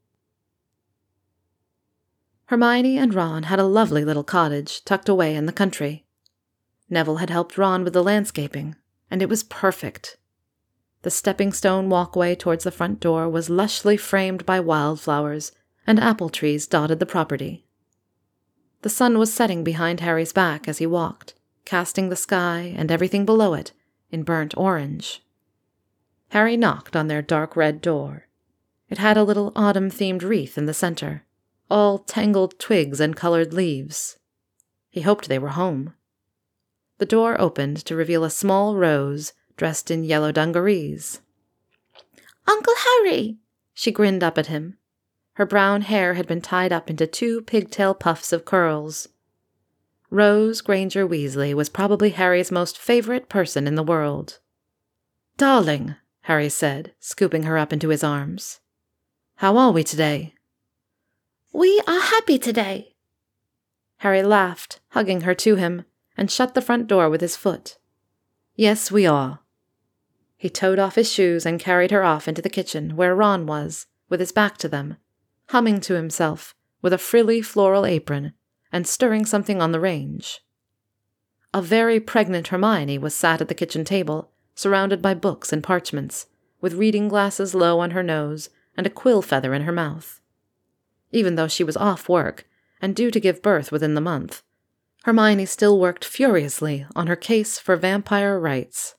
Hermione and Ron had a lovely little cottage tucked away in the country. Neville had helped Ron with the landscaping, and it was perfect. The stepping-stone walkway towards the front door was lushly framed by wildflowers, and apple trees dotted the property. The sun was setting behind Harry's back as he walked, casting the sky and everything below it in burnt orange. Harry knocked on their dark red door. It had a little autumn-themed wreath in the center, all tangled twigs and colored leaves. He hoped they were home. The door opened to reveal a small Rose dressed in yellow dungarees. "Uncle Harry!" She grinned up at him. Her brown hair had been tied up into two pigtail puffs of curls. Rose Granger Weasley was probably Harry's most favorite person in the world. "Darling," Harry said, scooping her up into his arms. "How are we today?" "We are happy today." Harry laughed, hugging her to him, and shut the front door with his foot. "Yes, we are." He toed off his shoes and carried her off into the kitchen, where Ron was, with his back to them, humming to himself with a frilly floral apron and stirring something on the range. A very pregnant Hermione was sat at the kitchen table, surrounded by books and parchments, with reading glasses low on her nose and a quill feather in her mouth. Even though she was off work and due to give birth within the month, Hermione still worked furiously on her case for vampire rights.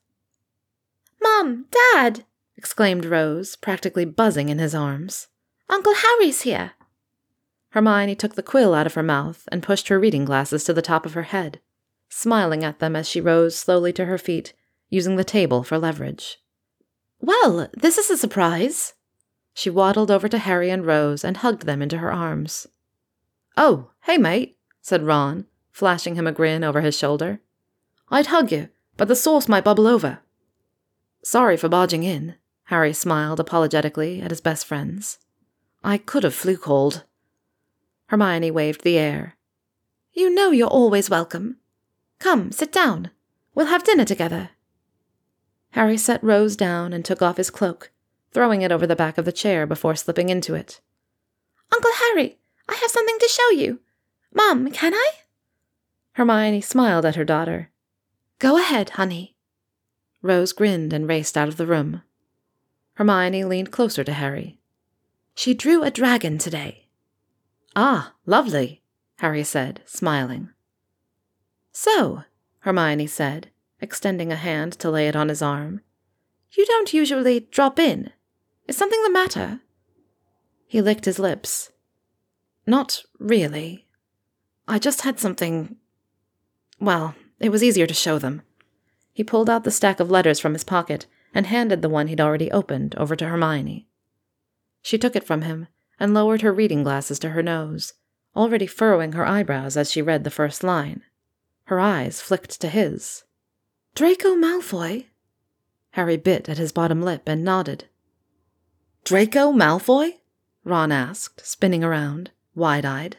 "Mom! Dad!" exclaimed Rose, practically buzzing in his arms. "Uncle Harry's here!" Hermione took the quill out of her mouth and pushed her reading glasses to the top of her head, smiling at them as she rose slowly to her feet, using the table for leverage. "Well, this is a surprise." She waddled over to Harry and Rose and hugged them into her arms. "Oh, hey, mate," said Ron, flashing him a grin over his shoulder. "I'd hug you, but the sauce might bubble over." "Sorry for barging in," Harry smiled apologetically at his best friends. "I could have flu called." Hermione waved the air. "You know you're always welcome. Come, sit down. We'll have dinner together." Harry set Rose down and took off his cloak, throwing it over the back of the chair before slipping into it. "Uncle Harry, I have something to show you. Mom, can I?" Hermione smiled at her daughter. "Go ahead, honey." Rose grinned and raced out of the room. Hermione leaned closer to Harry. "She drew a dragon today." "Ah, lovely," Harry said, smiling. "So," Hermione said, extending a hand to lay it on his arm, "you don't usually drop in. Is something the matter?" He licked his lips. "Not really. I just had something... Well, it was easier to show them." He pulled out the stack of letters from his pocket and handed the one he'd already opened over to Hermione. She took it from him and lowered her reading glasses to her nose, already furrowing her eyebrows as she read the first line. Her eyes flicked to his. "Draco Malfoy?" Harry bit at his bottom lip and nodded. "Draco Malfoy?" Ron asked, spinning around, wide-eyed.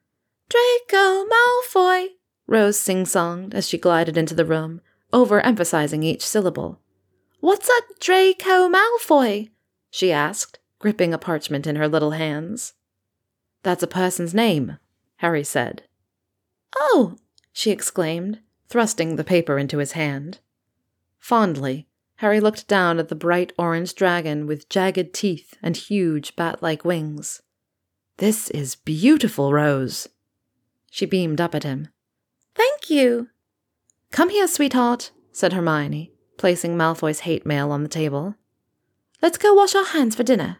"Draco Malfoy," Rose sing-songed as she glided into the room, overemphasizing each syllable. "What's a Draco Malfoy?" she asked, gripping a parchment in her little hands. "That's a person's name," Harry said. "Oh!" she exclaimed, thrusting the paper into his hand. Fondly, Harry looked down at the bright orange dragon with jagged teeth and huge bat-like wings. "This is beautiful, Rose." She beamed up at him. "Thank you." "Come here, sweetheart," said Hermione, placing Malfoy's hate mail on the table. "Let's go wash our hands for dinner."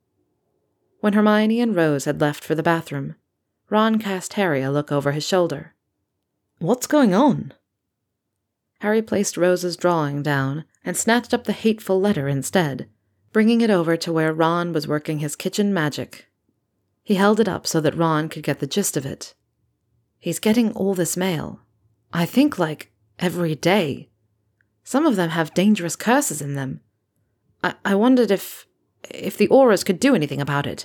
When Hermione and Rose had left for the bathroom, Ron cast Harry a look over his shoulder. "What's going on?" Harry placed Rose's drawing down and snatched up the hateful letter instead, bringing it over to where Ron was working his kitchen magic. He held it up so that Ron could get the gist of it. "He's getting all this mail. I think, like, every day. Some of them have dangerous curses in them. I, I wondered if... if the Aurors could do anything about it."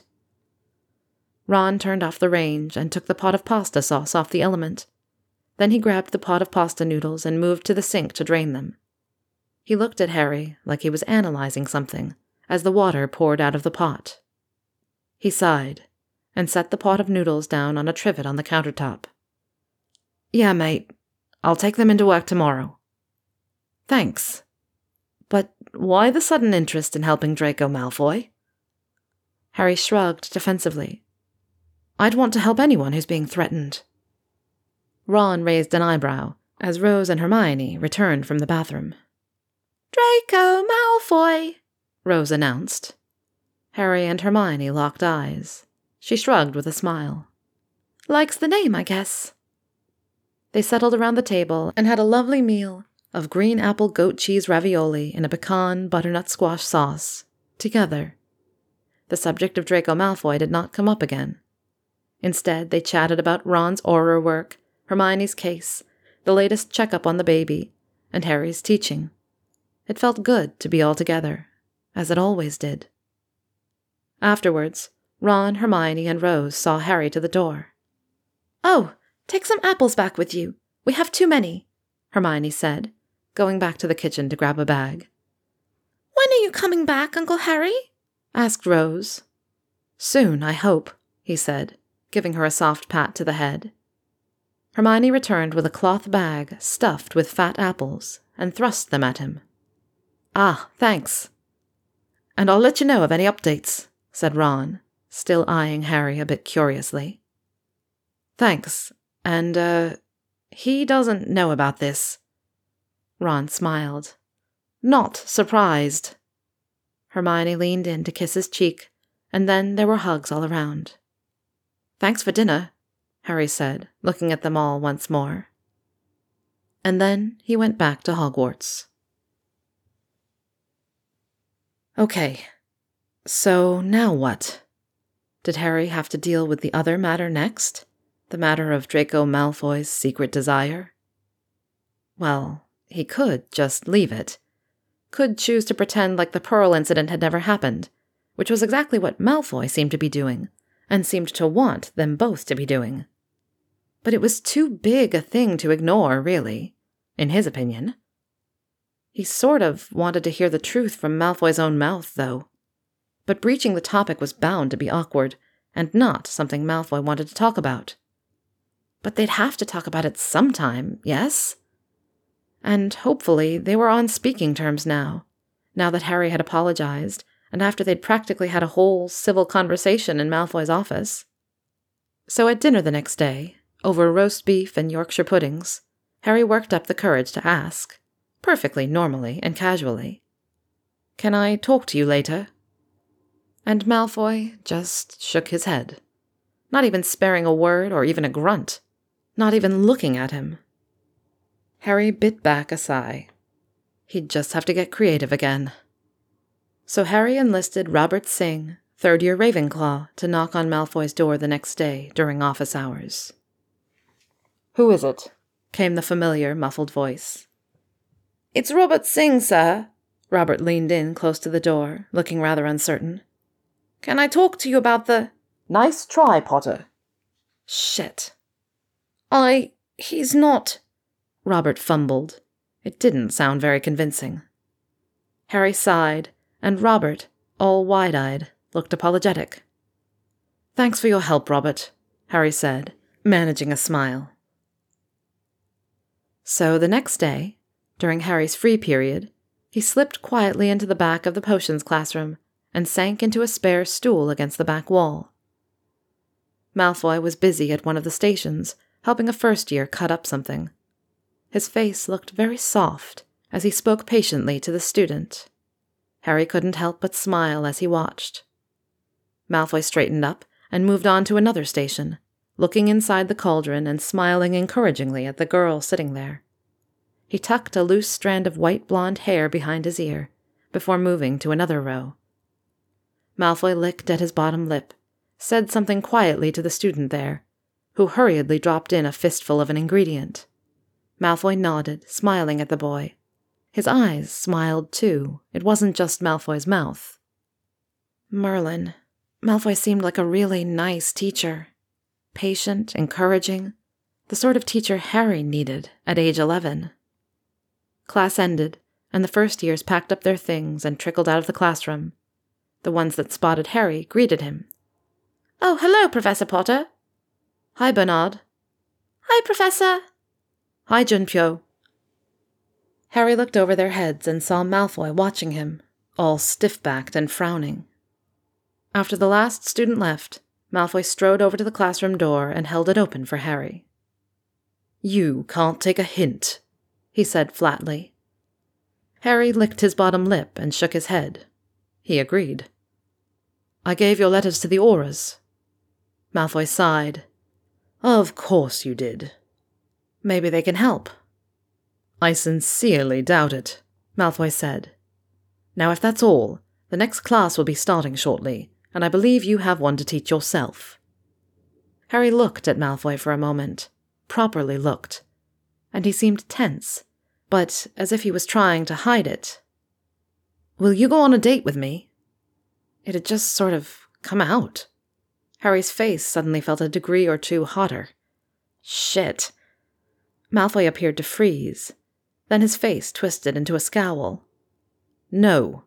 Ron turned off the range and took the pot of pasta sauce off the element. Then he grabbed the pot of pasta noodles and moved to the sink to drain them. He looked at Harry like he was analyzing something as the water poured out of the pot. He sighed and set the pot of noodles down on a trivet on the countertop. "Yeah, mate. I'll take them into work tomorrow." "Thanks. But why the sudden interest in helping Draco Malfoy?" Harry shrugged defensively. "I'd want to help anyone who's being threatened." Ron raised an eyebrow as Rose and Hermione returned from the bathroom. "Draco Malfoy," Rose announced. Harry and Hermione locked eyes. She shrugged with a smile. "Likes the name, I guess." They settled around the table and had a lovely meal of green apple goat cheese ravioli in a pecan butternut squash sauce, together. The subject of Draco Malfoy did not come up again. Instead, they chatted about Ron's Auror work, Hermione's case, the latest checkup on the baby, and Harry's teaching. It felt good to be all together, as it always did. Afterwards, Ron, Hermione, and Rose saw Harry to the door. "Oh, take some apples back with you. We have too many," Hermione said, going back to the kitchen to grab a bag. "When are you coming back, Uncle Harry?" asked Rose. "Soon, I hope," he said, giving her a soft pat to the head. Hermione returned with a cloth bag stuffed with fat apples and thrust them at him. "Ah, thanks." And I'll let you know of any updates, said Ron, still eyeing Harry a bit curiously. Thanks. And, uh, he doesn't know about this. Ron smiled. Not surprised. Hermione leaned in to kiss his cheek, and then there were hugs all around. Thanks for dinner, Harry said, looking at them all once more. And then he went back to Hogwarts. Okay, so now what? Did Harry have to deal with the other matter next? The matter of Draco Malfoy's secret desire? Well, he could just leave it. Could choose to pretend like the Pearl incident had never happened, which was exactly what Malfoy seemed to be doing, and seemed to want them both to be doing. But it was too big a thing to ignore, really, in his opinion. He sort of wanted to hear the truth from Malfoy's own mouth, though. But breaching the topic was bound to be awkward, and not something Malfoy wanted to talk about. But they'd have to talk about it sometime, yes? And hopefully they were on speaking terms now, now that Harry had apologized, and after they'd practically had a whole civil conversation in Malfoy's office. So at dinner the next day, over roast beef and Yorkshire puddings, Harry worked up the courage to ask, perfectly normally and casually, "Can I talk to you later?" And Malfoy just shook his head, not even sparing a word or even a grunt, not even looking at him. Harry bit back a sigh. He'd just have to get creative again. So Harry enlisted Robert Singh, third-year Ravenclaw, to knock on Malfoy's door the next day during office hours. "Who is it?" came the familiar, muffled voice. "It's Robert Singh, sir." Robert leaned in close to the door, looking rather uncertain. "Can I talk to you about the—" "Nice try, Potter." "Shit." I... he's not..." Robert fumbled. It didn't sound very convincing. Harry sighed, and Robert, all wide-eyed, looked apologetic. "Thanks for your help, Robert," Harry said, managing a smile. So the next day, during Harry's free period, he slipped quietly into the back of the potions classroom and sank into a spare stool against the back wall. Malfoy was busy at one of the stations, helping a first year cut up something. His face looked very soft as he spoke patiently to the student. Harry couldn't help but smile as he watched. Malfoy straightened up and moved on to another station, looking inside the cauldron and smiling encouragingly at the girl sitting there. He tucked a loose strand of white blonde hair behind his ear before moving to another row. Malfoy licked at his bottom lip, said something quietly to the student there, who hurriedly dropped in a fistful of an ingredient. Malfoy nodded, smiling at the boy. His eyes smiled, too. It wasn't just Malfoy's mouth. Merlin. Malfoy seemed like a really nice teacher. Patient, encouraging. The sort of teacher Harry needed at age eleven. Class ended, and the first years packed up their things and trickled out of the classroom. The ones that spotted Harry greeted him. "Oh, hello, Professor Potter." "Hi, Bernard." "Hi, Professor." "Hi, Junpyo." Harry looked over their heads and saw Malfoy watching him, all stiff-backed and frowning. After the last student left, Malfoy strode over to the classroom door and held it open for Harry. "You can't take a hint," he said flatly. Harry licked his bottom lip and shook his head. He agreed. "I gave your letters to the Aurors." Malfoy sighed. "Of course you did. Maybe they can help." "I sincerely doubt it," Malfoy said. "Now if that's all, the next class will be starting shortly, and I believe you have one to teach yourself." Harry looked at Malfoy for a moment, properly looked, and he seemed tense, but as if he was trying to hide it. "Will you go on a date with me?" It had just sort of come out. Harry's face suddenly felt a degree or two hotter. Shit. Malfoy appeared to freeze. Then his face twisted into a scowl. "No."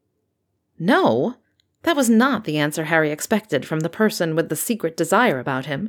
No? That was not the answer Harry expected from the person with the secret desire about him.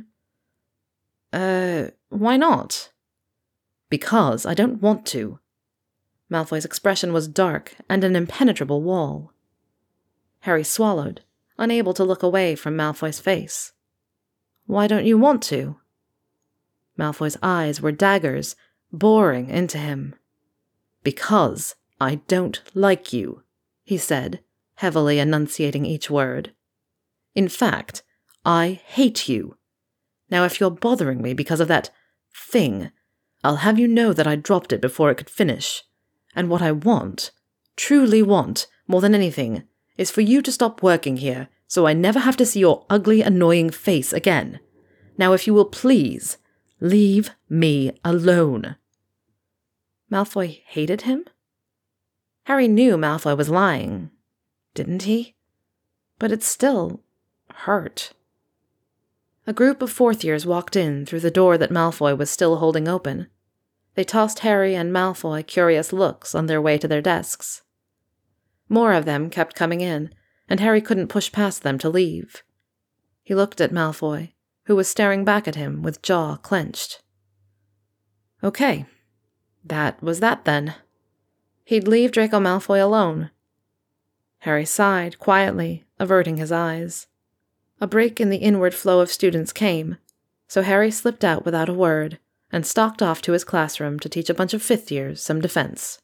Uh, why not? "Because I don't want to." Malfoy's expression was dark and an impenetrable wall. Harry swallowed, unable to look away from Malfoy's face. Why don't you want to? Malfoy's eyes were daggers, boring into him. Because I don't like you, he said, heavily enunciating each word. In fact, I hate you. Now if you're bothering me because of that thing, I'll have you know that I dropped it before it could finish. And what I want, truly want, more than anything, is for you to stop working here so I never have to see your ugly, annoying face again. Now if you will please, leave me alone. Malfoy hated him? Harry knew Malfoy was lying, didn't he? But it still hurt. A group of fourth years walked in through the door that Malfoy was still holding open. They tossed Harry and Malfoy curious looks on their way to their desks. More of them kept coming in, and Harry couldn't push past them to leave. He looked at Malfoy, who was staring back at him with jaw clenched. Okay, that was that then. He'd leave Draco Malfoy alone. Harry sighed quietly, averting his eyes. A break in the inward flow of students came, so Harry slipped out without a word and stalked off to his classroom to teach a bunch of fifth years some defense.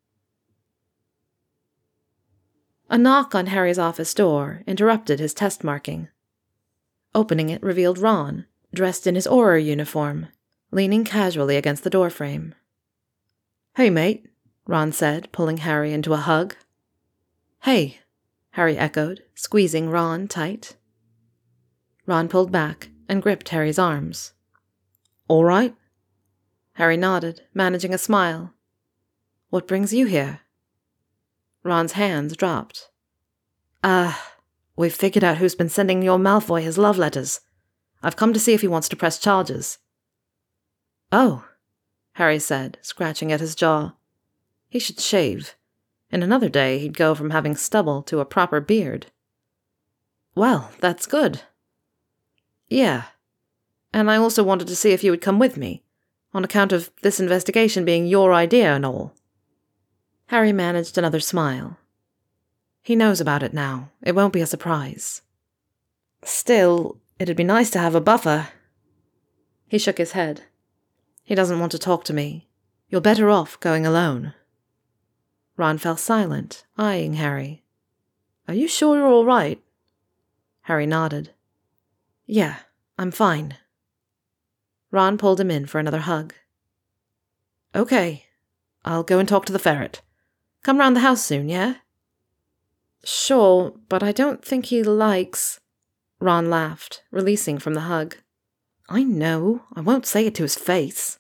A knock on Harry's office door interrupted his test marking. Opening it revealed Ron, dressed in his Auror uniform, leaning casually against the doorframe. "Hey, mate," Ron said, pulling Harry into a hug. "Hey," Harry echoed, squeezing Ron tight. Ron pulled back and gripped Harry's arms. "All right?" Harry nodded, managing a smile. "What brings you here?" Ron's hands dropped. Ah, uh, we've figured out who's been sending your Malfoy his love letters. I've come to see if he wants to press charges." "Oh," Harry said, scratching at his jaw. He should shave. In another day, he'd go from having stubble to a proper beard. "Well, that's good." "Yeah. And I also wanted to see if you would come with me, on account of this investigation being your idea and all." Harry managed another smile. He knows about it now. It won't be a surprise. Still, it'd be nice to have a buffer. He shook his head. He doesn't want to talk to me. You're better off going alone. Ron fell silent, eyeing Harry. "Are you sure you're all right?" Harry nodded. "Yeah, I'm fine." Ron pulled him in for another hug. "Okay, I'll go and talk to the ferret. Come round the house soon, yeah?" "Sure, but I don't think he likes—" Ron laughed, releasing from the hug. "I know. I won't say it to his face."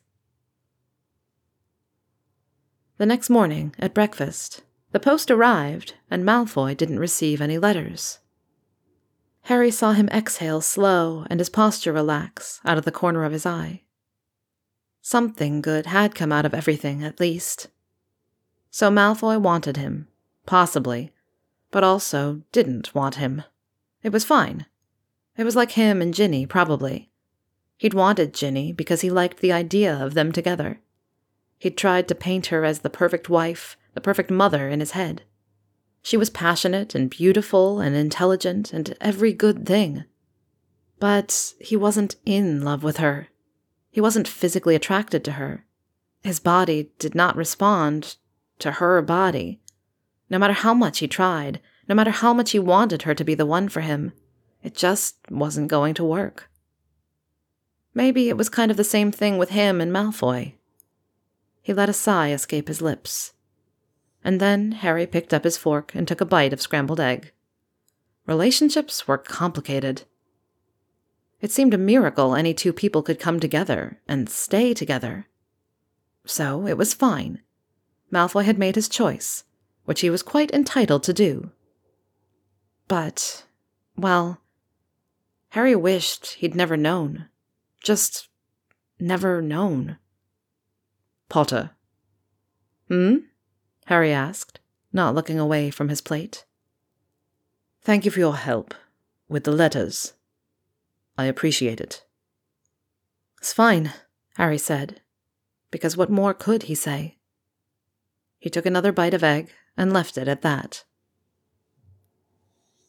The next morning, at breakfast, the post arrived, and Malfoy didn't receive any letters. Harry saw him exhale slow and his posture relax out of the corner of his eye. Something good had come out of everything, at least. So Malfoy wanted him, possibly, but also didn't want him. It was fine. It was like him and Ginny, probably. He'd wanted Ginny because he liked the idea of them together. He'd tried to paint her as the perfect wife, the perfect mother in his head. She was passionate and beautiful and intelligent and every good thing. But he wasn't in love with her. He wasn't physically attracted to her. His body did not respond to her body. No matter how much he tried, no matter how much he wanted her to be the one for him, it just wasn't going to work. Maybe it was kind of the same thing with him and Malfoy. He let a sigh escape his lips. And then Harry picked up his fork and took a bite of scrambled egg. Relationships were complicated. It seemed a miracle any two people could come together and stay together. So it was fine. Malfoy had made his choice, which he was quite entitled to do. But, well, Harry wished he'd never known. Just never known. "Potter." "Hmm?" Harry asked, not looking away from his plate. "Thank you for your help with the letters. I appreciate it." "It's fine," Harry said, because what more could he say? He took another bite of egg and left it at that.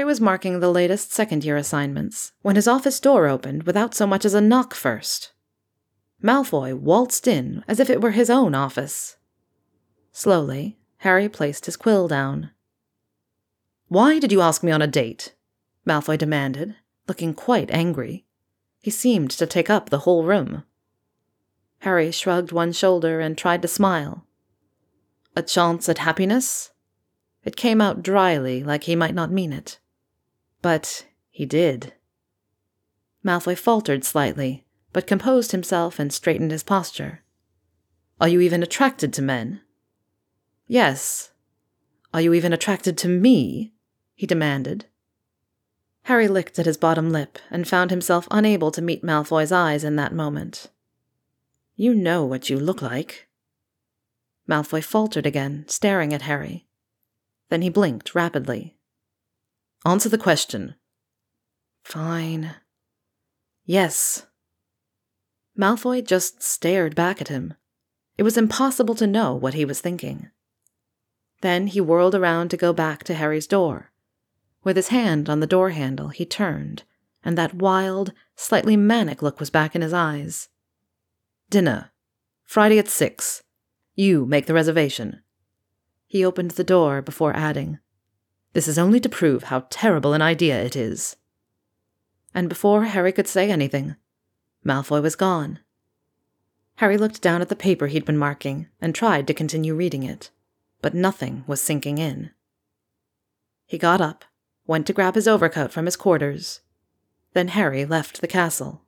Harry was marking the latest second-year assignments when his office door opened without so much as a knock first. Malfoy waltzed in as if it were his own office. Slowly, Harry placed his quill down. "Why did you ask me on a date?" Malfoy demanded, looking quite angry. He seemed to take up the whole room. Harry shrugged one shoulder and tried to smile. "A chance at happiness?" It came out dryly, like he might not mean it. But he did. Malfoy faltered slightly, but composed himself and straightened his posture. "Are you even attracted to men?" "Yes." "Are you even attracted to me?" he demanded. Harry licked at his bottom lip and found himself unable to meet Malfoy's eyes in that moment. "You know what you look like." Malfoy faltered again, staring at Harry. Then he blinked rapidly. "Answer the question." "Fine." "Yes." Malfoy just stared back at him. It was impossible to know what he was thinking. Then he whirled around to go back to Harry's door. With his hand on the door handle, he turned, and that wild, slightly manic look was back in his eyes. "Dinner. Friday at six. You make the reservation." He opened the door before adding, "This is only to prove how terrible an idea it is." And before Harry could say anything, Malfoy was gone. Harry looked down at the paper he'd been marking and tried to continue reading it, but nothing was sinking in. He got up, went to grab his overcoat from his quarters. Then Harry left the castle.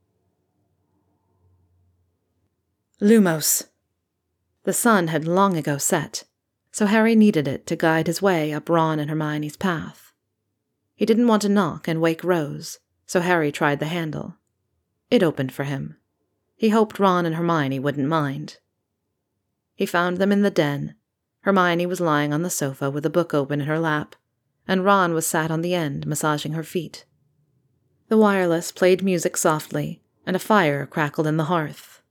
Lumos. The sun had long ago set, so Harry needed it to guide his way up Ron and Hermione's path. He didn't want to knock and wake Rose, so Harry tried the handle. It opened for him. He hoped Ron and Hermione wouldn't mind. He found them in the den. Hermione was lying on the sofa with a book open in her lap, and Ron was sat on the end, massaging her feet. The wireless played music softly, and a fire crackled in the hearth.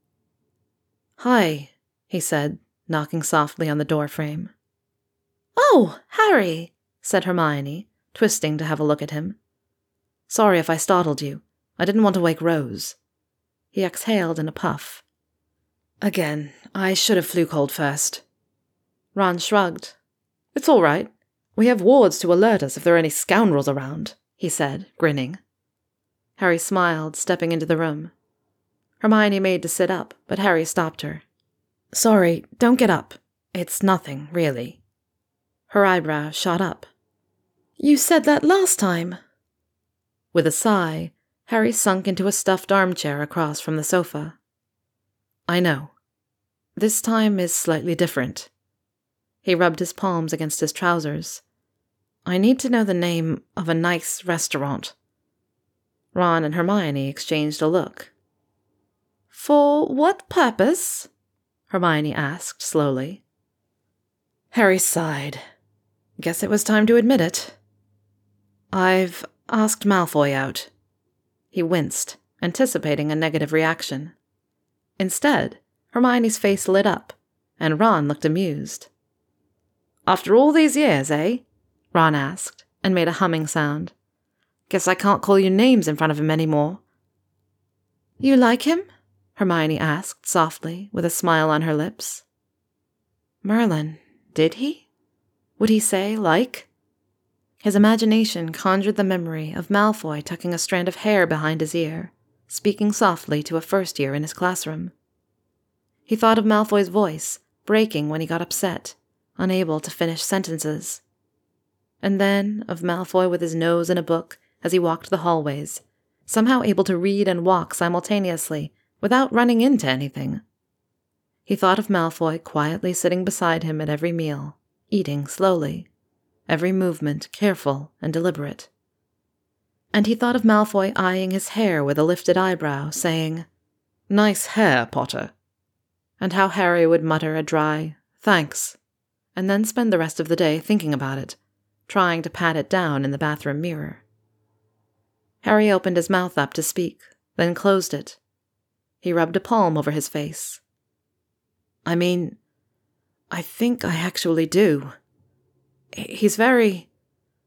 "Hi," he said, knocking softly on the doorframe. "Oh, Harry," said Hermione, twisting to have a look at him. "Sorry if I startled you. I didn't want to wake Rose." He exhaled in a puff. "Again, I should have flu cold first." Ron shrugged. "It's all right. We have wards to alert us if there are any scoundrels around," he said, grinning. Harry smiled, stepping into the room. Hermione made to sit up, but Harry stopped her. "Sorry, don't get up. It's nothing, really." Her eyebrows shot up. "You said that last time." With a sigh, Harry sunk into a stuffed armchair across from the sofa. "I know. This time is slightly different." He rubbed his palms against his trousers. "I need to know the name of a nice restaurant." Ron and Hermione exchanged a look. "For what purpose?" Hermione asked slowly. Harry sighed. Guess it was time to admit it. "I've asked Malfoy out." He winced, anticipating a negative reaction. Instead, Hermione's face lit up, and Ron looked amused. "After all these years, eh?" Ron asked, and made a humming sound. "Guess I can't call you names in front of him anymore." "You like him?" Hermione asked softly, with a smile on her lips. Merlin, did he? Would he say like? His imagination conjured the memory of Malfoy tucking a strand of hair behind his ear, speaking softly to a first year in his classroom. He thought of Malfoy's voice, breaking when he got upset, unable to finish sentences. And then of Malfoy with his nose in a book as he walked the hallways, somehow able to read and walk simultaneously without running into anything. He thought of Malfoy quietly sitting beside him at every meal, eating slowly, every movement careful and deliberate. And he thought of Malfoy eyeing his hair with a lifted eyebrow, saying, "Nice hair, Potter," and how Harry would mutter a dry, "Thanks," and then spend the rest of the day thinking about it, trying to pat it down in the bathroom mirror. Harry opened his mouth up to speak, then closed it. He rubbed a palm over his face. "I mean, I think I actually do. He's very...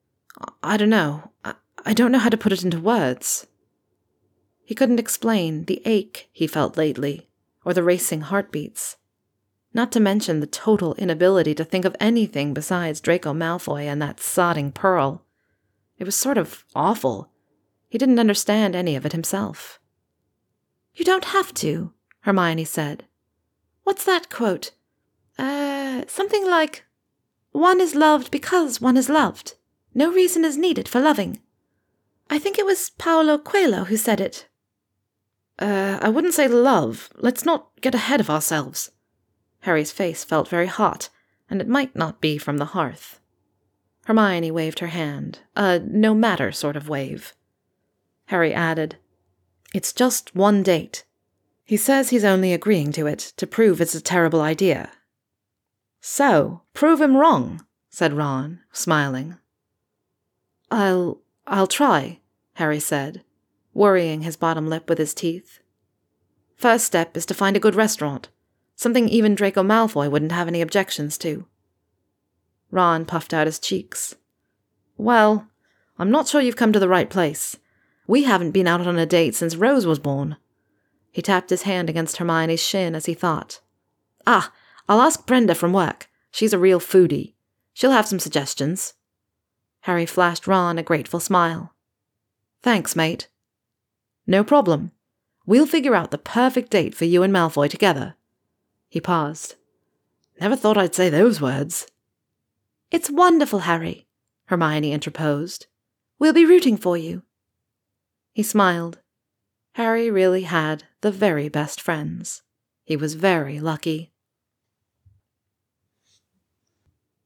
I don't know. I, I don't know how to put it into words. He couldn't explain the ache he felt lately, or the racing heartbeats. Not to mention the total inability to think of anything besides Draco Malfoy and that sodding Pearl. It was sort of awful. He didn't understand any of it himself. You don't have to, Hermione said. What's that quote? Uh, something like, one is loved because one is loved. No reason is needed for loving. I think it was Paulo Coelho who said it. Uh, I wouldn't say love. Let's not get ahead of ourselves. Harry's face felt very hot, and it might not be from the hearth. Hermione waved her hand, a no-matter sort of wave. Harry added, It's just one date. He says he's only agreeing to it to prove it's a terrible idea. So, prove him wrong, said Ron, smiling. I'll... I'll try, Harry said, worrying his bottom lip with his teeth. First step is to find a good restaurant, something even Draco Malfoy wouldn't have any objections to. Ron puffed out his cheeks. Well, I'm not sure you've come to the right place. We haven't been out on a date since Rose was born. He tapped his hand against Hermione's shin as he thought. Ah, I'll ask Brenda from work. She's a real foodie. She'll have some suggestions. Harry flashed Ron a grateful smile. Thanks, mate. No problem. We'll figure out the perfect date for you and Malfoy together. He paused. Never thought I'd say those words. It's wonderful, Harry, Hermione interposed. We'll be rooting for you. He smiled. Harry really had the very best friends. He was very lucky.